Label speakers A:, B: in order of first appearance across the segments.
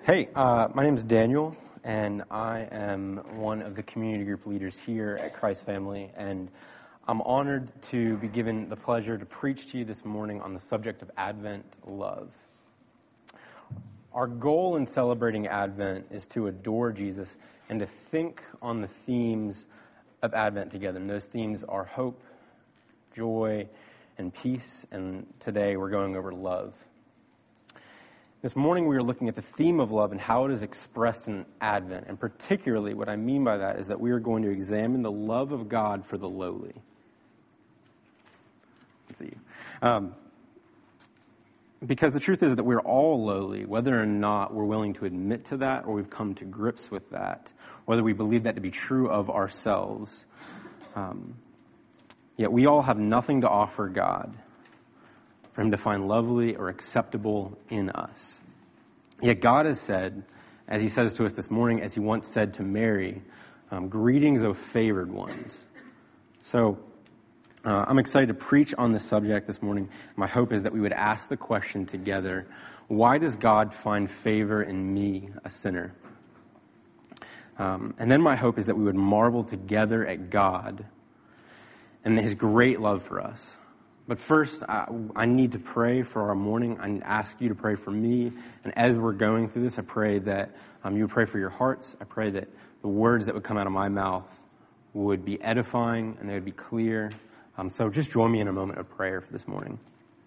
A: Hey, my name is Daniel, and I am one of the community group leaders here at Christ Family, and I'm honored to be given the pleasure to preach to you this morning on the subject of Advent love. Our goal in celebrating Advent is to adore Jesus and to think on the themes of Advent together, and those themes are hope, joy, and peace, and today we're going over love. This morning we are looking at the theme of love and how it is expressed in Advent. And particularly what I mean by that is that we are going to examine the love of God for the lowly. Let's see. Because the truth is that we're all lowly, whether or not we're willing to admit to that or we've come to grips with that, whether we believe that to be true of ourselves. Yet we all have nothing to offer God for him to find lovely or acceptable in us. Yet God has said, as he says to us this morning, as he once said to Mary, greetings, O favored ones. So I'm excited to preach on this subject this morning. My hope is that we would ask the question together, why does God find favor in me, a sinner? And then my hope is that we would marvel together at God and his great love for us. But first, I need to pray for our morning. I ask you to pray for me. And as we're going through this, I pray that you would pray for your hearts. I pray that the words that would come out of my mouth would be edifying and they would be clear. So just join me in a moment of prayer for this morning.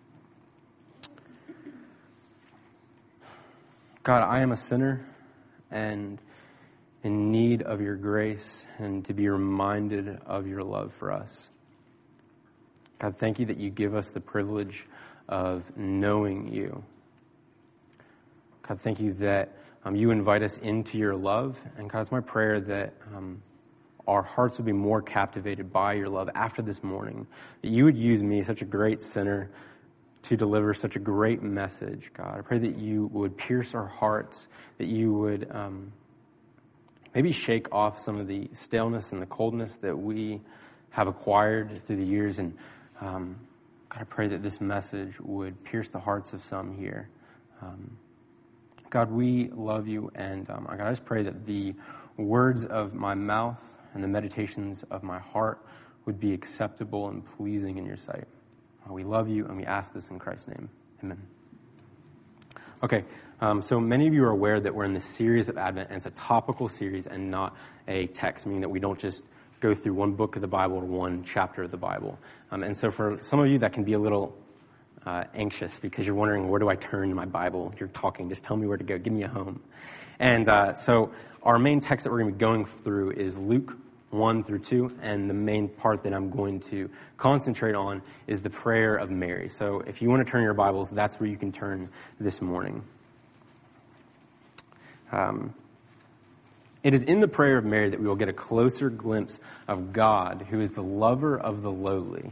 A: God, I am a sinner and in need of your grace and to be reminded of your love for us. God, thank you that you give us the privilege of knowing you. God, thank you that you invite us into your love. And God, it's my prayer that our hearts would be more captivated by your love after this morning. That you would use me, such a great sinner, to deliver such a great message, God. I pray that you would pierce our hearts, that you would maybe shake off some of the staleness and the coldness that we have acquired through the years. And God, I pray that this message would pierce the hearts of some here. God, we love you, and God, I just pray that the words of my mouth and the meditations of my heart would be acceptable and pleasing in your sight. We love you, and we ask this in Christ's name. Amen. Okay, so many of you are aware that we're in this series of Advent, and it's a topical series and not a text, meaning that we don't just go through one book of the Bible or one chapter of the Bible. And so for some of you, that can be a little anxious because you're wondering, where do I turn my Bible? You're talking, just tell me where to go. Give me a home. And so our main text that we're going to be going through is Luke 1 through 2. And the main part that I'm going to concentrate on is the prayer of Mary. So if you want to turn your Bibles, that's where you can turn this morning. It is in the prayer of Mary that we will get a closer glimpse of God, who is the lover of the lowly.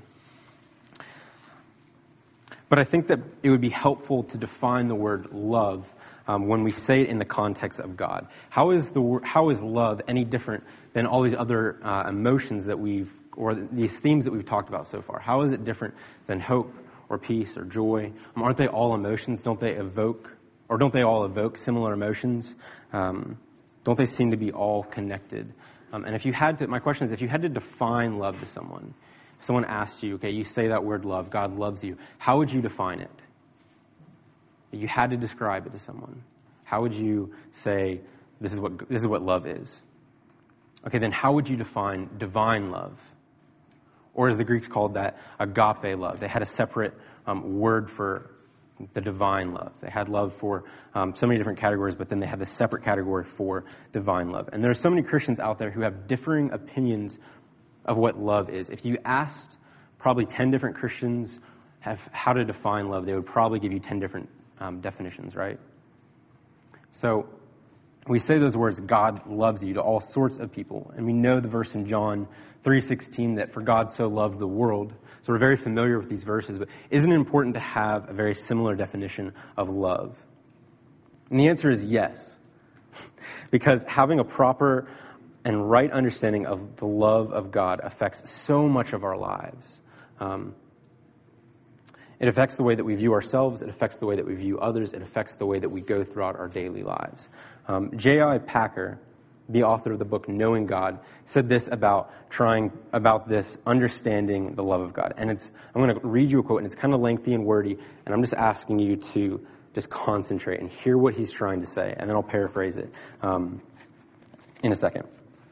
A: But I think that it would be helpful to define the word love when we say it in the context of God. How is love any different than all these other emotions that or these themes that we've talked about so far? How is it different than hope or peace or joy? Aren't they all emotions? Don't they all evoke similar emotions? Don't they seem to be all connected? And my question is, if you had to define love to someone, if someone asked you, okay, you say that word love, God loves you, how would you define it? If you had to describe it to someone, how would you say, this is what love is? Okay, then how would you define divine love? Or as the Greeks called that, agape love. They had a separate word for the divine love. They had love for so many different categories, but then they had the separate category for divine love. And there are so many Christians out there who have differing opinions of what love is. If you asked probably 10 different Christians how to define love, they would probably give you 10 different definitions, right? So we say those words, God loves you, to all sorts of people. And we know the verse in John 3:16 that for God so loved the world. So we're very familiar with these verses, but isn't it important to have a very similar definition of love? And the answer is yes. Because having a proper and right understanding of the love of God affects so much of our lives. It affects the way that we view ourselves. It affects the way that we view others. It affects the way that we go throughout our daily lives. J.I. Packer, the author of the book Knowing God, said this about this understanding the love of God. And I'm going to read you a quote, and it's kind of lengthy and wordy, and I'm just asking you to just concentrate and hear what he's trying to say, and then I'll paraphrase it in a second.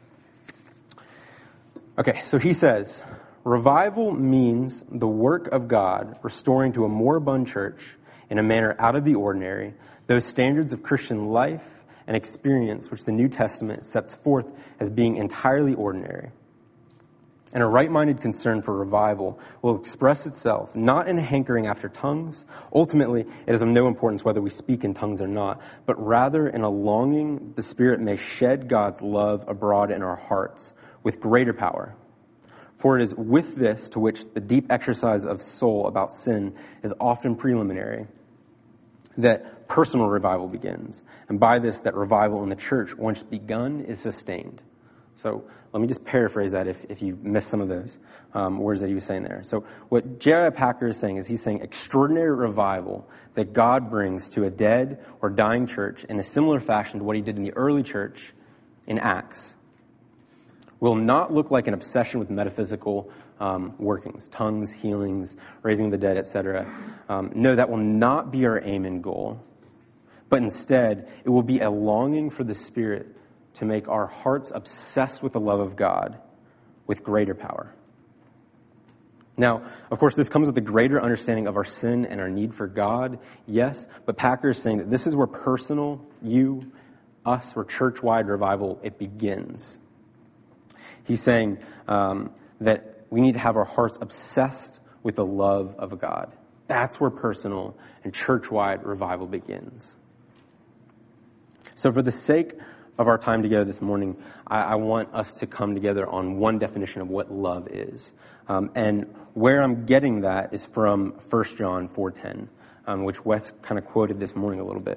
A: Okay, so he says, revival means the work of God restoring to a moribund church in a manner out of the ordinary those standards of Christian life and experience which the New Testament sets forth as being entirely ordinary. And a right-minded concern for revival will express itself not in a hankering after tongues. Ultimately, it is of no importance whether we speak in tongues or not, but rather in a longing the Spirit may shed God's love abroad in our hearts with greater power. For it is with this to which the deep exercise of soul about sin is often preliminary, that personal revival begins. And by this, that revival in the church, once begun, is sustained. So let me just paraphrase that if you missed some of those words that he was saying there. So what J.I. Packer is saying is he's saying extraordinary revival that God brings to a dead or dying church in a similar fashion to what he did in the early church in Acts will not look like an obsession with metaphysical workings, tongues, healings, raising the dead, etc. No, that will not be our aim and goal. But instead, it will be a longing for the Spirit to make our hearts obsessed with the love of God with greater power. Now, of course, this comes with a greater understanding of our sin and our need for God, yes, but Packer is saying that this is where personal, us, or church-wide revival, it begins. He's saying that we need to have our hearts obsessed with the love of God. That's where personal and church-wide revival begins. So for the sake of our time together this morning, I want us to come together on one definition of what love is. And where I'm getting that is from 1 John 4:10, which Wes kind of quoted this morning a little bit.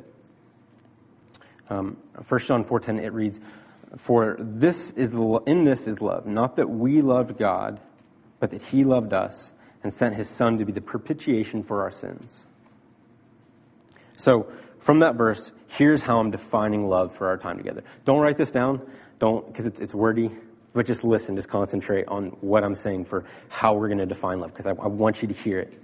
A: 1 John 4:10, it reads, "For in this is love, not that we loved God, but that he loved us and sent his Son to be the propitiation for our sins." So from that verse, here's how I'm defining love for our time together. Don't write this down, because it's wordy, but just listen, just concentrate on what I'm saying for how we're going to define love, because I want you to hear it.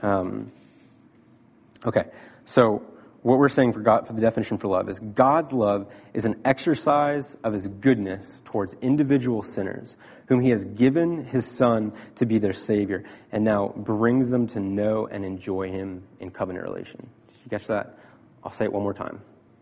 A: Okay, so what we're saying for the definition for love is God's love is an exercise of his goodness towards individual sinners whom he has given his Son to be their Savior and now brings them to know and enjoy him in covenant relation. Did you catch that? I'll say it one more time.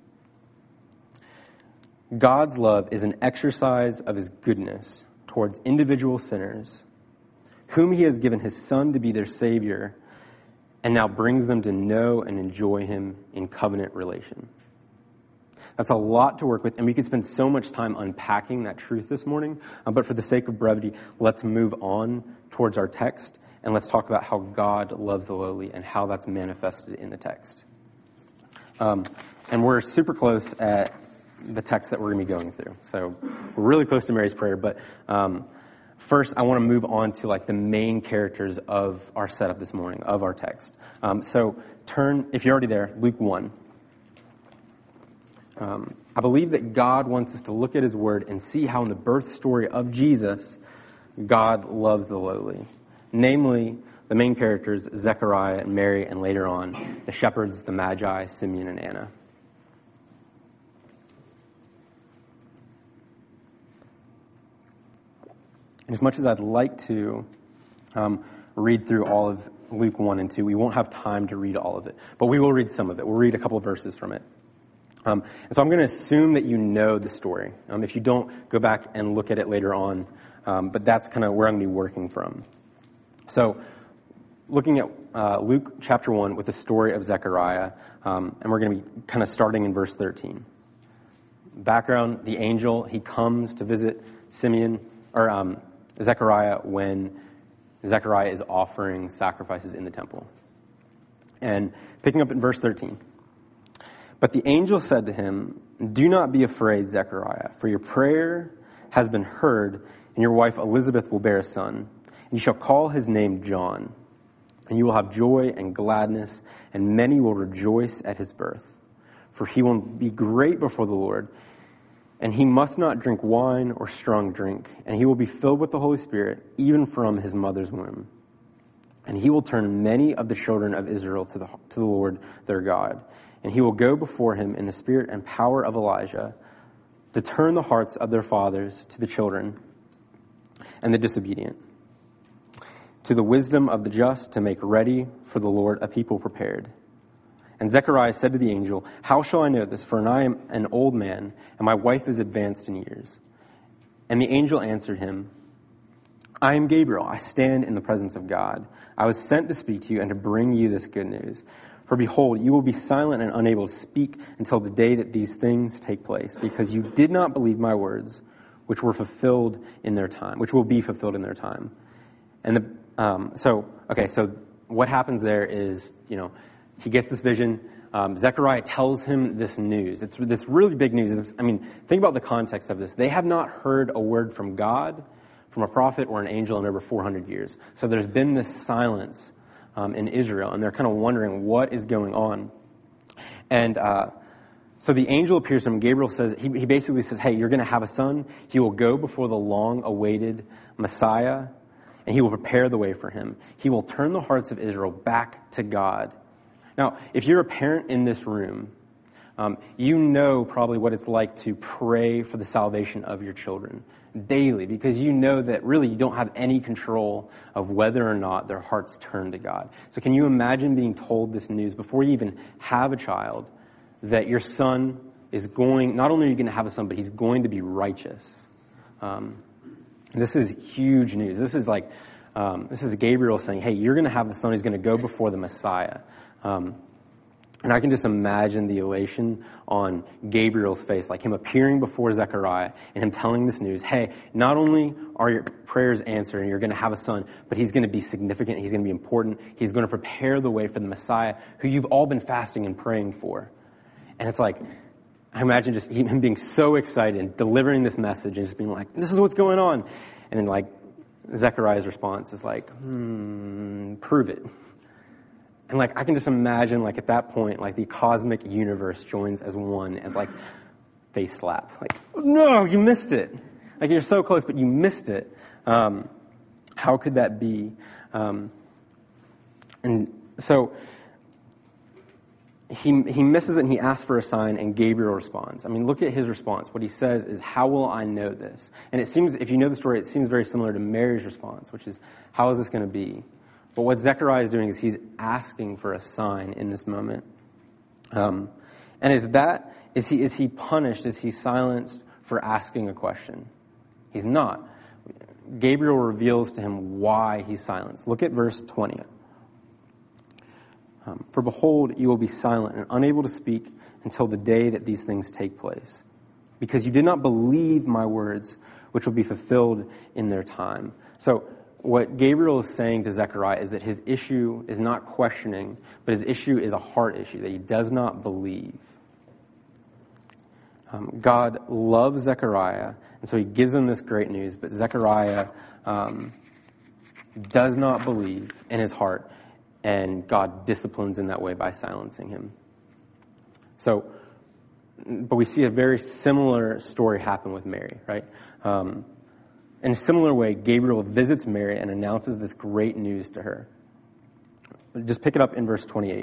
A: God's love is an exercise of his goodness towards individual sinners whom he has given his Son to be their Savior and now brings them to know and enjoy him in covenant relation. That's a lot to work with, and we could spend so much time unpacking that truth this morning, but for the sake of brevity, let's move on towards our text, and let's talk about how God loves the lowly and how that's manifested in the text. And we're super close at the text that we're going to be going through. So we're really close to Mary's prayer, but first I want to move on to the main characters of our setup this morning, of our text. So turn, if you're already there, Luke 1. I believe that God wants us to look at his word and see how in the birth story of Jesus, God loves the lowly. Namely, the main characters, Zechariah and Mary, and later on, the shepherds, the Magi, Simeon and Anna. And as much as I'd like to read through all of Luke 1 and 2, we won't have time to read all of it. But we will read some of it. We'll read a couple of verses from it. And so I'm going to assume that you know the story. If you don't, go back and look at it later on. But that's kind of where I'm going to be working from. So looking at Luke chapter 1 with the story of Zechariah, and we're going to be kind of starting in verse 13. Background, the angel, he comes to visit Zechariah when Zechariah is offering sacrifices in the temple. And picking up in verse 13. But the angel said to him, "Do not be afraid, Zechariah, for your prayer has been heard, and your wife Elizabeth will bear a son, and you shall call his name John. And you will have joy and gladness, and many will rejoice at his birth. For he will be great before the Lord, and he must not drink wine or strong drink, and he will be filled with the Holy Spirit, even from his mother's womb. And he will turn many of the children of Israel to the Lord their God. And he will go before him in the spirit and power of Elijah, to turn the hearts of their fathers to the children, and the disobedient, to the wisdom of the just, to make ready for the Lord a people prepared. And Zechariah said to the angel, how shall I know this? For I am an old man, and my wife is advanced in years. And the angel answered him, I am Gabriel. I stand in the presence of God. I was sent to speak to you and to bring you this good news. For behold, you will be silent and unable to speak until the day that these things take place, because you did not believe my words, which were fulfilled in their time, which will be fulfilled in their time. And so what happens there is, he gets this vision. Zechariah tells him this news. It's this really big news. Think about the context of this. They have not heard a word from God, from a prophet or an angel in over 400 years. So there's been this silence in Israel, and they're kind of wondering what is going on. And so the angel appears to him. Gabriel says, he basically says, hey, you're going to have a son. He will go before the long-awaited Messiah, and he will prepare the way for him. He will turn the hearts of Israel back to God. Now, if you're a parent in this room, you know probably what it's like to pray for the salvation of your children daily, because you know that really you don't have any control of whether or not their hearts turn to God. So can you imagine being told this news before you even have a child, that your son is going, not only are you going to have a son, but he's going to be righteous? This is huge news. This is Gabriel saying, hey, you're going to have the son who's going to go before the Messiah. And I can just imagine the elation on Gabriel's face, like him appearing before Zechariah and him telling this news. Hey, not only are your prayers answered and you're going to have a son, but he's going to be significant. He's going to be important. He's going to prepare the way for the Messiah who you've all been fasting and praying for. And it's like, I imagine just him being so excited and delivering this message and just being like, this is what's going on. And then Zechariah's response is like, prove it. And I can just imagine at that point, the cosmic universe joins as one, as face slap. No, you missed it. You're so close, but you missed it. How could that be? And so he misses it and he asks for a sign, and Gabriel responds. Look at his response. What he says is, how will I know this? And it seems, if you know the story, it seems very similar to Mary's response, which is, how is this going to be? But what Zechariah is doing is he's asking for a sign in this moment. And is he punished? Is he silenced for asking a question? He's not. Gabriel reveals to him why he's silenced. Look at verse 20. For behold, you will be silent and unable to speak until the day that these things take place, because you did not believe my words, which will be fulfilled in their time. So what Gabriel is saying to Zechariah is that his issue is not questioning, but his issue is a heart issue, that he does not believe. God loves Zechariah, and so he gives him this great news, but Zechariah does not believe in his heart, and God disciplines in that way by silencing him. But we see a very similar story happen with Mary, right? In a similar way, Gabriel visits Mary and announces this great news to her. Just pick it up in verse 28.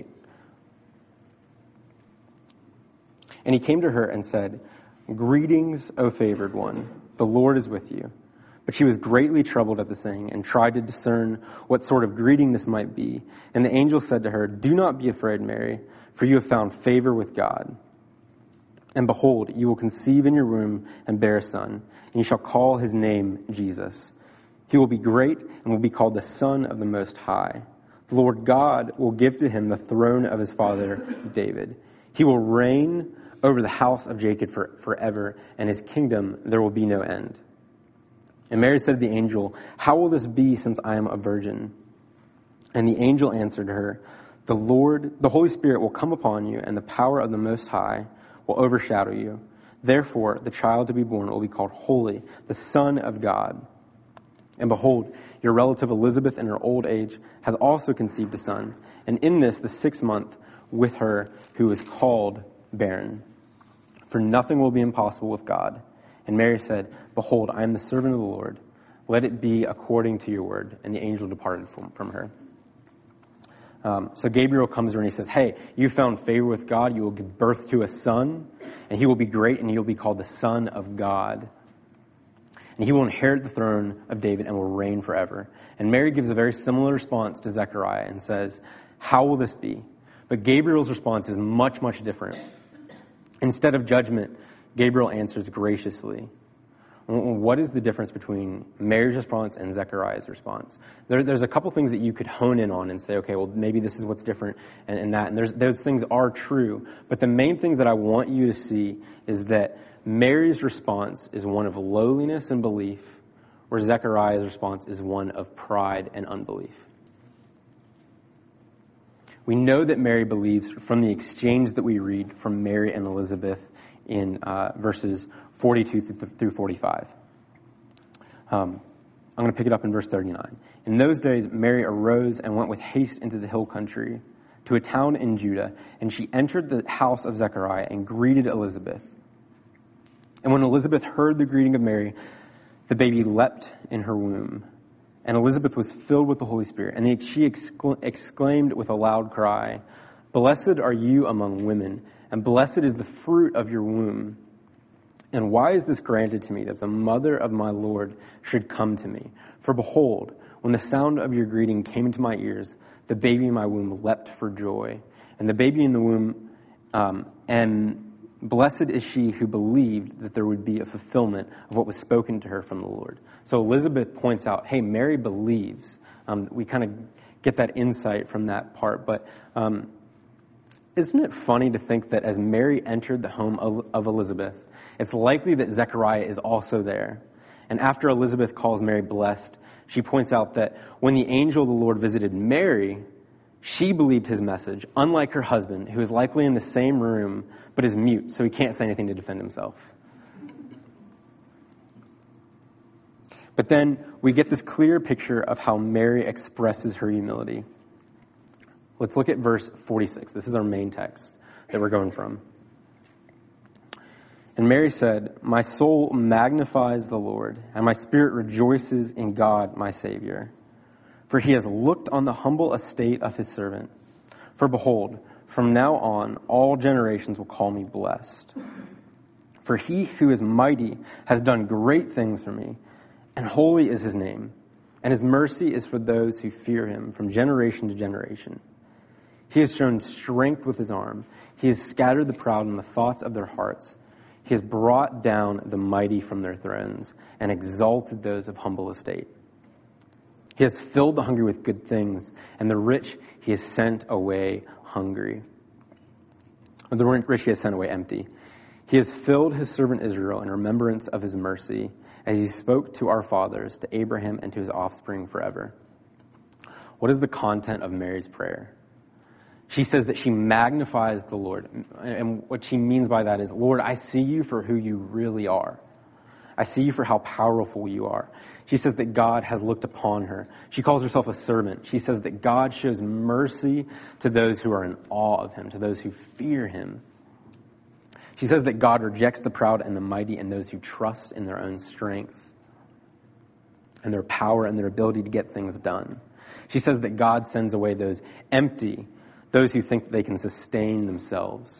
A: And he came to her and said, "Greetings, O favored one, the Lord is with you." But she was greatly troubled at the saying and tried to discern what sort of greeting this might be. And the angel said to her, "Do not be afraid, Mary, for you have found favor with God. And behold, you will conceive in your womb and bear a son, and you shall call his name Jesus. He will be great and will be called the Son of the Most High. The Lord God will give to him the throne of his father David. He will reign over the house of Jacob forever, and his kingdom there will be no end." And Mary said to the angel, "How will this be, since I am a virgin?" And the angel answered her, the Holy Spirit will come upon you, and the power of the Most High will overshadow you. Therefore, the child to be born will be called Holy, the Son of God. And behold, your relative Elizabeth in her old age has also conceived a son, and in this the 6th month with her who is called barren. For nothing will be impossible with God. And Mary said, Behold, I am the servant of the Lord. Let it be according to your word. And the angel departed from her. So Gabriel comes to her and he says, hey, you found favor with God. You will give birth to a son, and he will be great, and he will be called the Son of God. And he will inherit the throne of David and will reign forever. And Mary gives a very similar response to Zechariah and says, how will this be? But Gabriel's response is much, much different. Instead of judgment, Gabriel answers graciously. What is the difference between Mary's response and Zechariah's response? There's a couple things that you could hone in on and say, okay, well, maybe this is what's different and that. And those things are true. But the main things that I want you to see is that Mary's response is one of lowliness and belief, where Zechariah's response is one of pride and unbelief. We know that Mary believes from the exchange that we read from Mary and Elizabeth in verses 42 through 45. I'm going to pick it up in verse 39. In those days, Mary arose and went with haste into the hill country to a town in Judah, and she entered the house of Zechariah and greeted Elizabeth. And when Elizabeth heard the greeting of Mary, the baby leapt in her womb. And Elizabeth was filled with the Holy Spirit, and she exclaimed with a loud cry, Blessed are you among women, and blessed is the fruit of your womb. And why is this granted to me, that the mother of my Lord should come to me? For behold, when the sound of your greeting came into my ears, the baby in my womb leapt for joy. And the baby in the womb, and blessed is she who believed that there would be a fulfillment of what was spoken to her from the Lord. So Elizabeth points out, hey, Mary believes. We kind of get that insight from that part. But isn't it funny to think that as Mary entered the home of Elizabeth, it's likely that Zechariah is also there. And after Elizabeth calls Mary blessed, she points out that when the angel of the Lord visited Mary, she believed his message, unlike her husband, who is likely in the same room, but is mute, so he can't say anything to defend himself. But then we get this clear picture of how Mary expresses her humility. Let's look at verse 46. This is our main text that we're going from. And Mary said, My soul magnifies the Lord, and my spirit rejoices in God my Savior. For he has looked on the humble estate of his servant. For behold, from now on all generations will call me blessed. For he who is mighty has done great things for me, and holy is his name, and his mercy is for those who fear him from generation to generation. He has shown strength with his arm. He has scattered the proud in the thoughts of their hearts. He has brought down the mighty from their thrones and exalted those of humble estate. He has filled the hungry with good things, and the rich he has sent away hungry. The rich he has sent away empty. He has filled his servant Israel in remembrance of his mercy, as he spoke to our fathers, to Abraham and to his offspring forever. What is the content of Mary's prayer? She says that she magnifies the Lord. And what she means by that is, Lord, I see you for who you really are. I see you for how powerful you are. She says that God has looked upon her. She calls herself a servant. She says that God shows mercy to those who are in awe of him, to those who fear him. She says that God rejects the proud and the mighty and those who trust in their own strength and their power and their ability to get things done. She says that God sends away those empty, those who think that they can sustain themselves.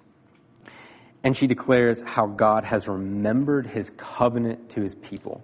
A: And she declares how God has remembered his covenant to his people.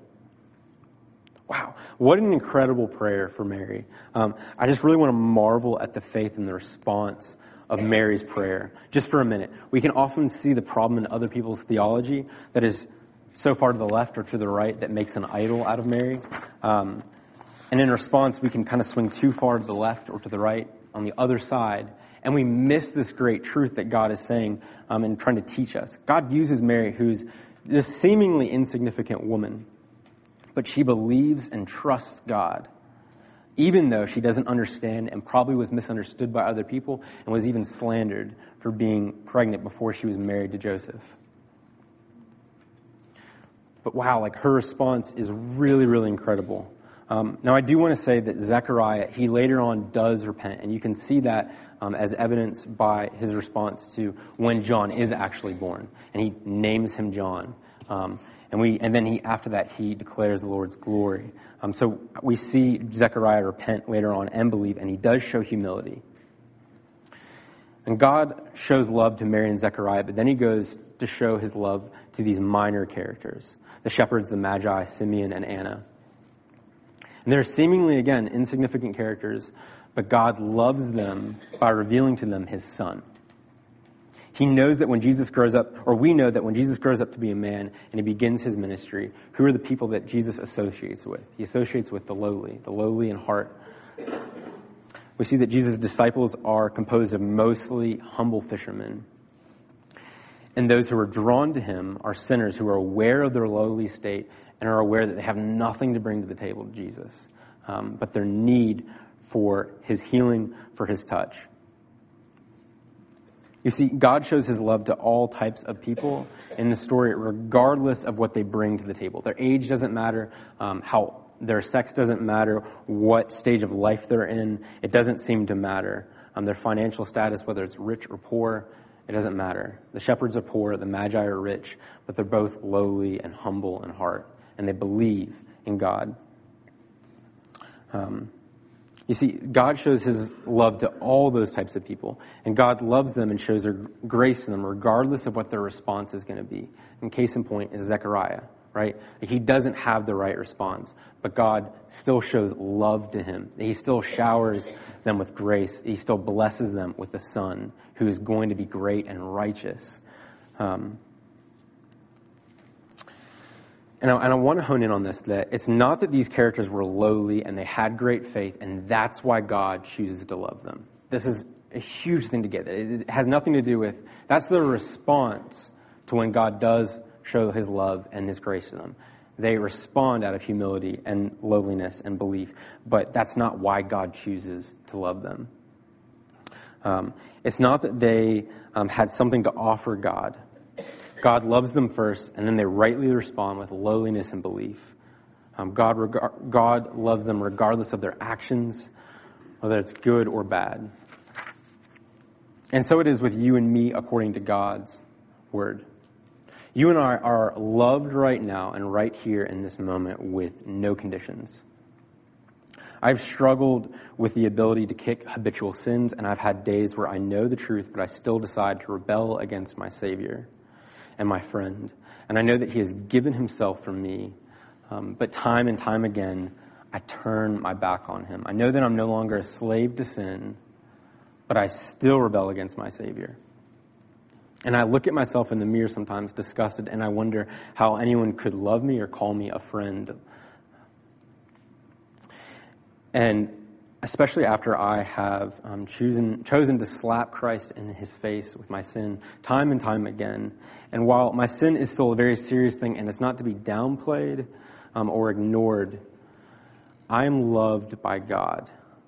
A: Wow, what an incredible prayer for Mary. I just really want to marvel at the faith and the response of Mary's prayer. Just for a minute. We can often see the problem in other people's theology that is so far to the left or to the right that makes an idol out of Mary. And in response, we can kind of swing too far to the left or to the right on the other side, and we miss this great truth that God is saying and trying to teach us. God uses Mary, who's this seemingly insignificant woman, but she believes and trusts God, even though she doesn't understand and probably was misunderstood by other people and was even slandered for being pregnant before she was married to Joseph. But wow, like her response is really, really incredible. Now, I do want to say that Zechariah, he later on does repent, and you can see that as evidenced by his response to when John is actually born, and he names him John. And then after that, he declares the Lord's glory. So we see Zechariah repent later on and believe, and he does show humility. And God shows love to Mary and Zechariah, but then he goes to show his love to these minor characters, the shepherds, the Magi, Simeon, and Anna. And they're seemingly, again, insignificant characters, but God loves them by revealing to them his son. He knows that when Jesus grows up, or we know that when Jesus grows up to be a man and he begins his ministry, who are the people that Jesus associates with? He associates with the lowly in heart. We see that Jesus' disciples are composed of mostly humble fishermen. And those who are drawn to him are sinners who are aware of their lowly state and are aware that they have nothing to bring to the table to Jesus, but their need for his healing, for his touch. You see, God shows his love to all types of people in the story, regardless of what they bring to the table. Their age doesn't matter, how their sex doesn't matter, what stage of life they're in. It doesn't seem to matter. Their financial status, whether it's rich or poor, it doesn't matter. The shepherds are poor, the Magi are rich, but they're both lowly and humble in heart, and they believe in God. You see, God shows his love to all those types of people, and God loves them and shows their grace in them regardless of what their response is going to be. And case in point is Zechariah, right? He doesn't have the right response, but God still shows love to him. He still showers them with grace. He still blesses them with a son who is going to be great and righteous. And I want to hone in on this, that it's not that these characters were lowly and they had great faith, and that's why God chooses to love them. This is a huge thing to get. It has nothing to do with, that's the response to when God does show his love and his grace to them. They respond out of humility and lowliness and belief, but that's not why God chooses to love them. It's not that they had something to offer God. God loves them first, and then they rightly respond with lowliness and belief. God loves them regardless of their actions, whether it's good or bad. And so it is with you and me according to God's word. You and I are loved right now and right here in this moment with no conditions. I've struggled with the ability to kick habitual sins, and I've had days where I know the truth, but I still decide to rebel against my Savior and my friend. And I know that he has given himself for me, but time and time again, I turn my back on him. I know that I'm no longer a slave to sin, but I still rebel against my Savior. And I look at myself in the mirror sometimes disgusted, and I wonder how anyone could love me or call me a friend. And especially after I have chosen to slap Christ in his face with my sin time and time again. And while my sin is still a very serious thing and it's not to be downplayed or ignored, I am loved by God.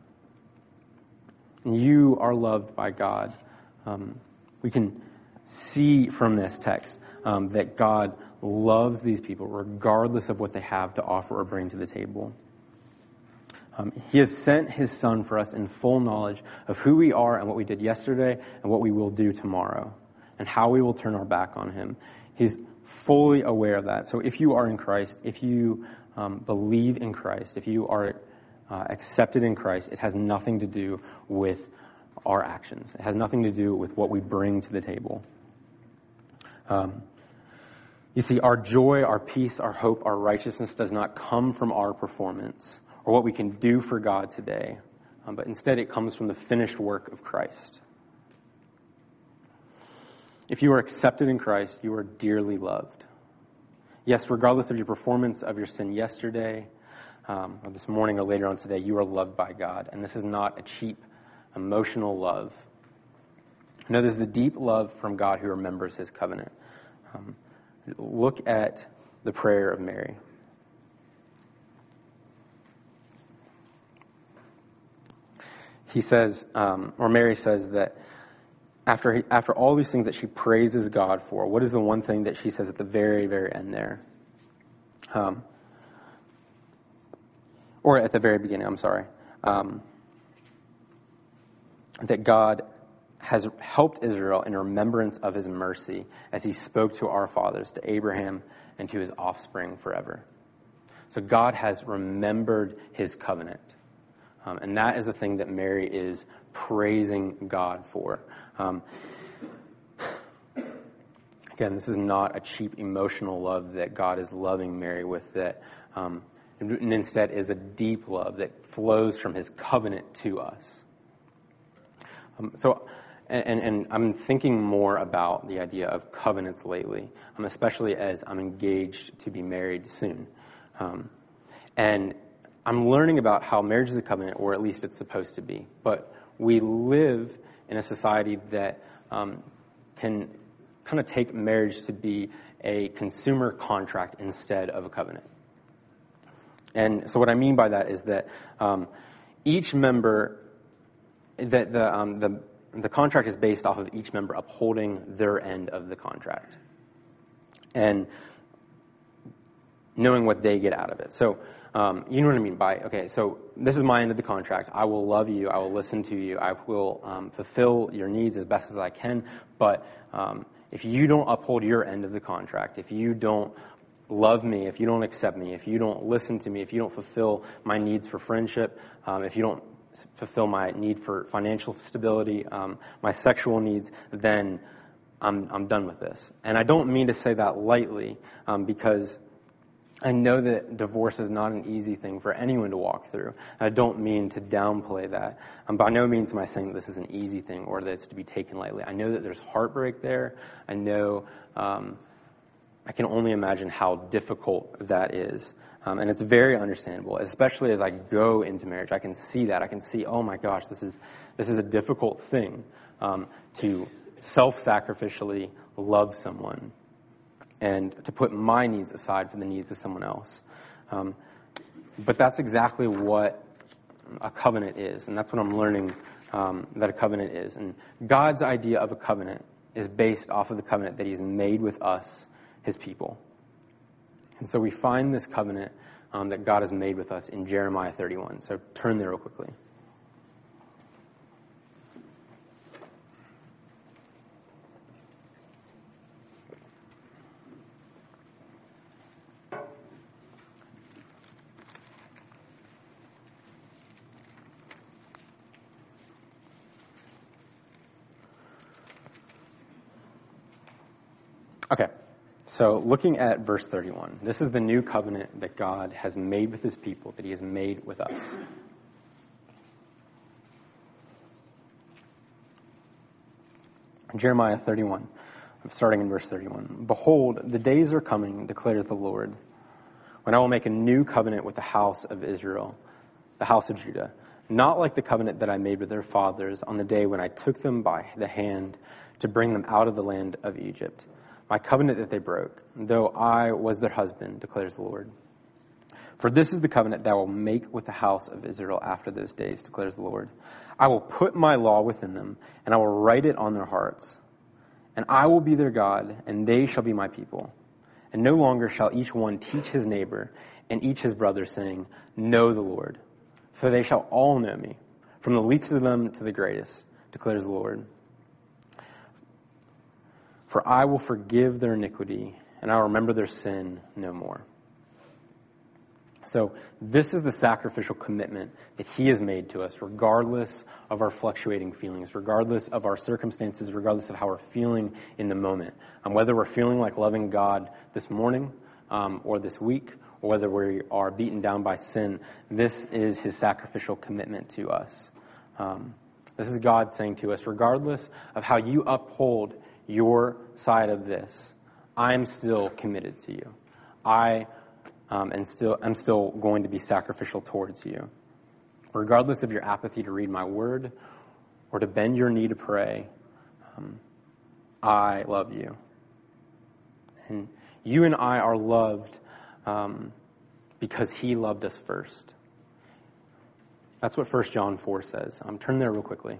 A: And you are loved by God. We can see from this text that God loves these people regardless of what they have to offer or bring to the table. He has sent his son for us in full knowledge of who we are and what we did yesterday and what we will do tomorrow and how we will turn our back on him. He's fully aware of that. So if you are in Christ, if you believe in Christ, if you are accepted in Christ, it has nothing to do with our actions. It has nothing to do with what we bring to the table. You see, our joy, our peace, our hope, our righteousness does not come from our performance or what we can do for God today, but instead it comes from the finished work of Christ. If you are accepted in Christ, you are dearly loved. Yes, regardless of your performance of your sin yesterday, or this morning or later on today, you are loved by God, and this is not a cheap, emotional love. No, this is a deep love from God who remembers his covenant. Look at the prayer of Mary. He says, or Mary says that after all these things that she praises God for, what is the one thing that she says at the very, very end there? Or at the very beginning, I'm sorry, that God has helped Israel in remembrance of his mercy as he spoke to our fathers, to Abraham and to his offspring forever. So God has remembered his covenant. And that is the thing that Mary is praising God for. Again, this is not a cheap emotional love that God is loving Mary with, that and instead is a deep love that flows from his covenant to us. And I'm thinking more about the idea of covenants lately, especially as I'm engaged to be married soon. And I'm learning about how marriage is a covenant, or at least it's supposed to be. But we live in a society that can kind of take marriage to be a consumer contract instead of a covenant. And so what I mean by that is that each member, that the contract is based off of each member upholding their end of the contract and knowing what they get out of it. So you know what I mean by, okay, so this is my end of the contract. I will love you. I will listen to you. I will fulfill your needs as best as I can. But if you don't uphold your end of the contract, if you don't love me, if you don't accept me, if you don't listen to me, if you don't fulfill my needs for friendship, if you don't fulfill my need for financial stability, my sexual needs, then I'm done with this. And I don't mean to say that lightly, because I know that divorce is not an easy thing for anyone to walk through. I don't mean to downplay that. By no means am I saying that this is an easy thing or that it's to be taken lightly. I know that there's heartbreak there. I know I can only imagine how difficult that is. And it's very understandable, especially as I go into marriage. I can see that. I can see, oh my gosh, this is a difficult thing to self-sacrificially love someone and to put my needs aside for the needs of someone else. But that's exactly what a covenant is, and that's what I'm learning that a covenant is. And God's idea of a covenant is based off of the covenant that he's made with us, his people. And so we find this covenant that God has made with us in Jeremiah 31. So turn there real quickly. Okay, so looking at verse 31, this is the new covenant that God has made with his people, that he has made with us. Jeremiah 31, starting in verse 31. Behold, the days are coming, declares the Lord, when I will make a new covenant with the house of Israel, the house of Judah, not like the covenant that I made with their fathers on the day when I took them by the hand to bring them out of the land of Egypt. My covenant that they broke, though I was their husband, declares the Lord. For this is the covenant that I will make with the house of Israel after those days, declares the Lord. I will put my law within them, and I will write it on their hearts. And I will be their God, and they shall be my people. And no longer shall each one teach his neighbor and each his brother, saying, Know the Lord. For they shall all know me, from the least of them to the greatest, declares the Lord. For I will forgive their iniquity, and I will remember their sin no more. So this is the sacrificial commitment that he has made to us, regardless of our fluctuating feelings, regardless of our circumstances, regardless of how we're feeling in the moment. Whether we're feeling like loving God this morning or this week, or whether we are beaten down by sin, this is his sacrificial commitment to us. This is God saying to us, regardless of how you uphold your side of this, I'm still committed to you. I'm still going to be sacrificial towards you. Regardless of your apathy to read my word or to bend your knee to pray, I love you. And you and I are loved because he loved us first. That's what 1 John 4 says. Turn there real quickly.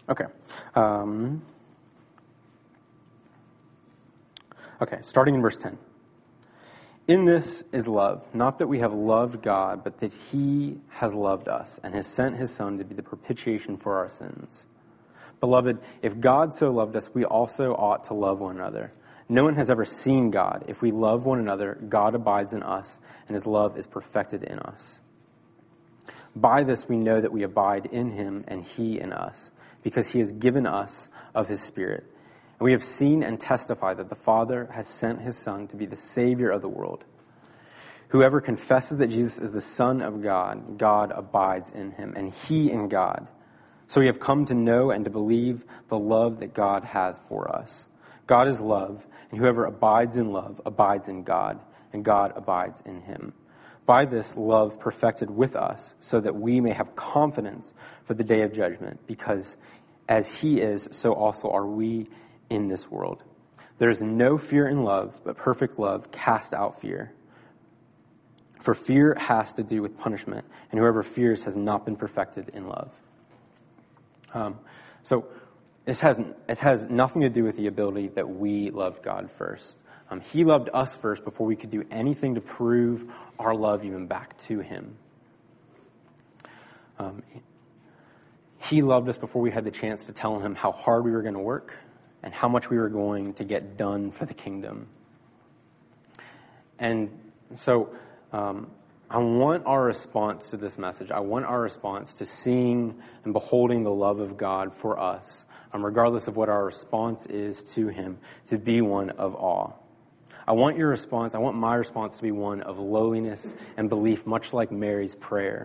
A: Okay. Starting in verse 10. In this is love, not that we have loved God, but that he has loved us and has sent his Son to be the propitiation for our sins. Beloved, if God so loved us, we also ought to love one another. No one has ever seen God. If we love one another, God abides in us, and his love is perfected in us. By this we know that we abide in him and he in us, because he has given us of his Spirit. And we have seen and testified that the Father has sent his Son to be the Savior of the world. Whoever confesses that Jesus is the Son of God, God abides in him, and he in God. So we have come to know and to believe the love that God has for us. God is love, and whoever abides in love abides in God, and God abides in him. By this love perfected with us, so that we may have confidence for the day of judgment, because as he is, so also are we in this world. There is no fear in love, but perfect love casts out fear. For fear has to do with punishment, and whoever fears has not been perfected in love. So it has nothing to do with the ability that we loved God first. He loved us first before we could do anything to prove our love even back to him. He loved us before we had the chance to tell him how hard we were going to work and how much we were going to get done for the kingdom. And so I want our response to this message. I want our response to seeing and beholding the love of God for us, regardless of what our response is to him, to be one of awe. I want my response to be one of lowliness and belief, much like Mary's prayer.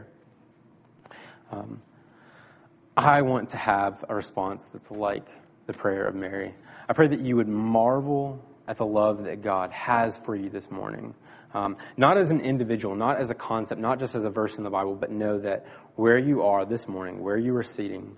A: I want to have a response that's like the prayer of Mary. I pray that you would marvel at the love that God has for you this morning. Not as an individual, not as a concept, not just as a verse in the Bible, but know that where you are this morning, where you are sitting,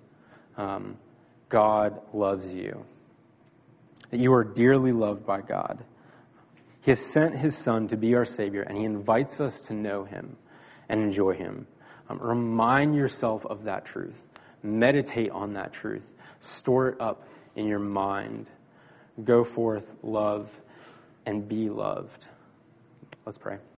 A: God loves you. That you are dearly loved by God. He has sent his Son to be our Savior, and he invites us to know him and enjoy him. Remind yourself of that truth. Meditate on that truth. Store it up in your mind. Go forth, love, and be loved. Let's pray.